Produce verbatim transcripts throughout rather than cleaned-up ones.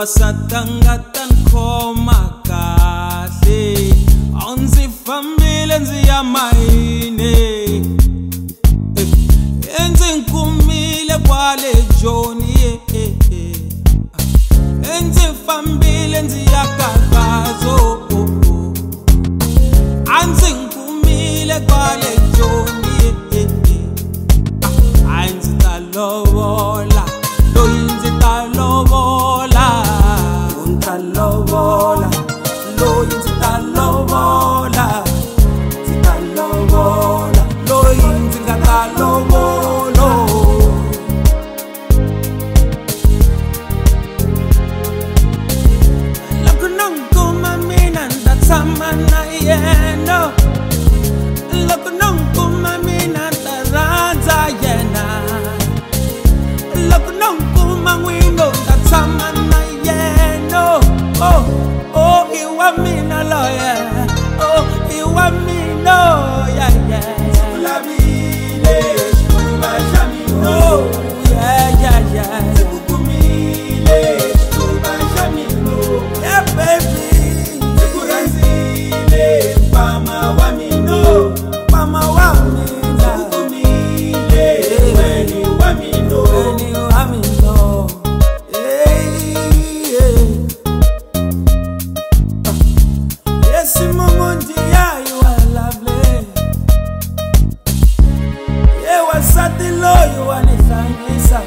wasatangatan khoma kahle awunzi fambile nziya mayine enzi nkumile kwale Joni enzi fambile nziya kakazo anzi nkumile kwale Joni anzi talobola loyinzi talobola untalobola loyinzi talobola zitalobola loyinzi ngatalobolo lokunonguma mina ndatsama na yena lokunonguma mina ndarandza yena lokunonguma ngwino ndatsama na yena oh oh iwa mina loya oh iwa mina yeah yeah labile shkuba shamino yeah yeah yeah sikukumile shkuba shamino yeah baby sikurazile pama wa mino pama wa mina sikukumile weni wa mino weni wa mino hey yeah yes momondi yeah you are lovely yeah wasatilo you are nithangisa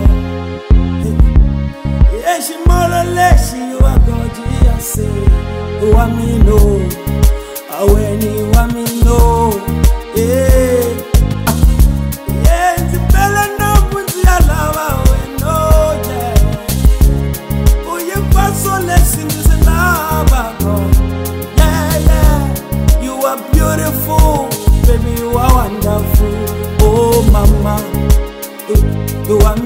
yeah shimololeshi you are gorgeous you are mino aweni wa mino yeah yeah nzibela nobunzi yalava weno yeah uye kwasolesi ngizelava yeah yeah you are beautiful baby you are wonderful oh mama you are